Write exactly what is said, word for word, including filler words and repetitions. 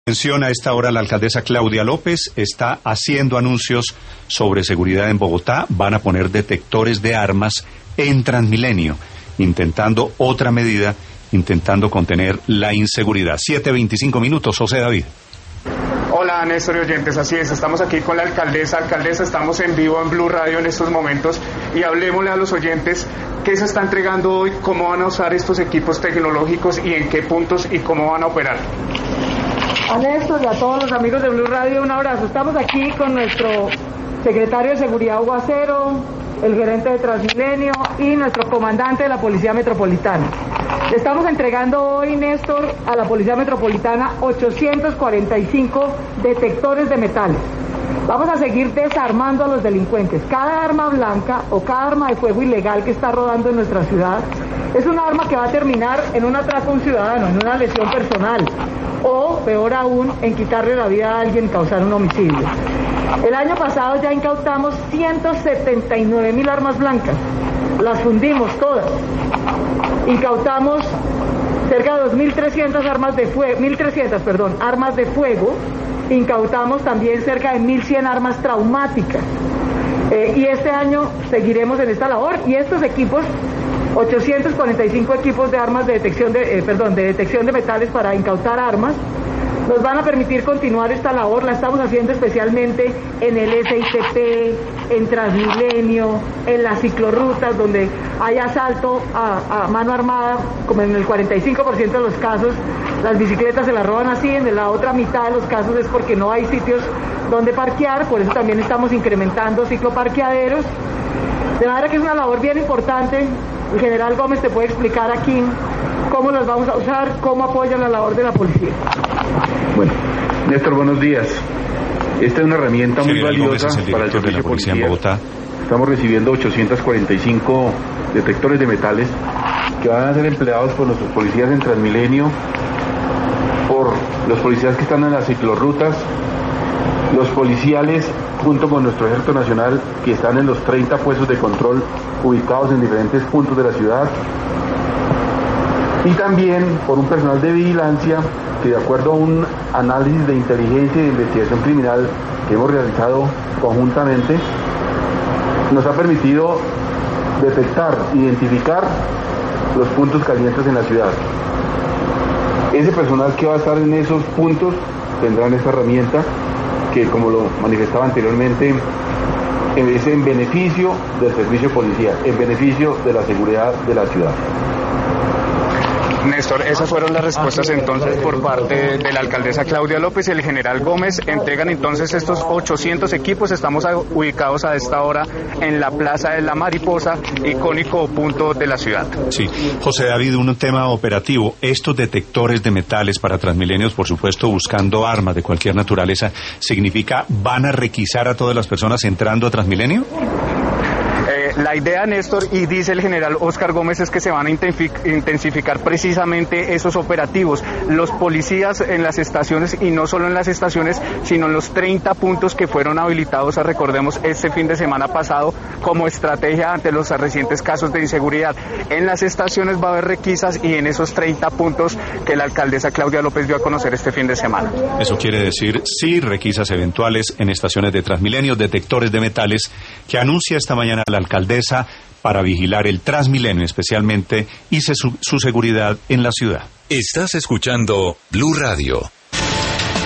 Atención, a esta hora la alcaldesa Claudia López está haciendo anuncios sobre seguridad en Bogotá. Van a poner detectores de armas en Transmilenio, intentando otra medida, intentando contener la inseguridad. siete veinticinco minutos, José David. Hola Néstor y oyentes, así es, estamos aquí con la alcaldesa. Alcaldesa, estamos en vivo en Blue Radio en estos momentos y hablemosle a los oyentes qué se está entregando hoy, cómo van a usar estos equipos tecnológicos y en qué puntos y cómo van a operar. A Néstor y a todos los amigos de Blue Radio, un abrazo. Estamos aquí con nuestro secretario de Seguridad, Hugo Acero, el gerente de Transmilenio y nuestro comandante de la Policía Metropolitana. Le estamos entregando hoy, Néstor, a la Policía Metropolitana ochocientos cuarenta y cinco detectores de metales. Vamos a seguir desarmando a los delincuentes. Cada arma blanca o cada arma de fuego ilegal que está rodando en nuestra ciudad es una arma que va a terminar en un atraco a un ciudadano, en una lesión personal, o, peor aún, en quitarle la vida a alguien y causar un homicidio. El año pasado ya incautamos ciento setenta y nueve mil armas blancas, las fundimos todas. Incautamos cerca de dos mil trescientas armas de fuego, mil trescientas, perdón, armas de fuego. Incautamos también cerca de mil cien armas traumáticas. Eh, y este año seguiremos en esta labor. Y estos equipos, ochocientos cuarenta y cinco equipos de armas de detección de, eh, perdón, de detección de metales para incautar armas, nos van a permitir continuar esta labor. La estamos haciendo especialmente en el S I T P, en Transmilenio, en las ciclorrutas donde hay asalto a, a mano armada, como en el cuarenta y cinco por ciento de los casos, las bicicletas se las roban así, en la otra mitad de los casos es porque no hay sitios donde parquear, por eso también estamos incrementando cicloparqueaderos. De manera que es una labor bien importante. El general Gómez te puede explicar aquí cómo los vamos a usar, cómo apoyan la labor de la policía. Bueno, Néstor, buenos días. Esta es una herramienta muy General valiosa Gómez es el para el director de la servicio policía policial. en Bogotá. Estamos recibiendo ochocientos cuarenta y cinco detectores de metales que van a ser empleados por nuestros policías en Transmilenio, por los policías que están en las ciclorrutas, los policiales junto con nuestro Ejército Nacional que están en los treinta puestos de control ubicados en diferentes puntos de la ciudad, y también por un personal de vigilancia que, de acuerdo a un análisis de inteligencia y de investigación criminal que hemos realizado conjuntamente, nos ha permitido detectar, identificar los puntos calientes en la ciudad. Ese personal que va a estar en esos puntos tendrán esta herramienta que, como lo manifestaba anteriormente, es en beneficio del servicio policial, en beneficio de la seguridad de la ciudad. Néstor, esas fueron las respuestas entonces por parte de la alcaldesa Claudia López y el general Gómez. Entregan entonces estos ochocientos equipos. Estamos ubicados a esta hora en la Plaza de la Mariposa, icónico punto de la ciudad. Sí, José David, un tema operativo. Estos detectores de metales para Transmilenios, por supuesto, buscando armas de cualquier naturaleza, ¿significa van a requisar a todas las personas entrando a Transmilenio? La idea, Néstor, y dice el general Óscar Gómez, es que se van a intensificar precisamente esos operativos. Los policías en las estaciones, y no solo en las estaciones, sino en los treinta puntos que fueron habilitados, recordemos, este fin de semana pasado, como estrategia ante los recientes casos de inseguridad. En las estaciones va a haber requisas y en esos treinta puntos que la alcaldesa Claudia López dio a conocer este fin de semana. Eso quiere decir, sí, requisas eventuales en estaciones de Transmilenio, detectores de metales, que anuncia esta mañana la alcaldesa para vigilar el Transmilenio especialmente y su, su seguridad en la ciudad. Estás escuchando Blue Radio.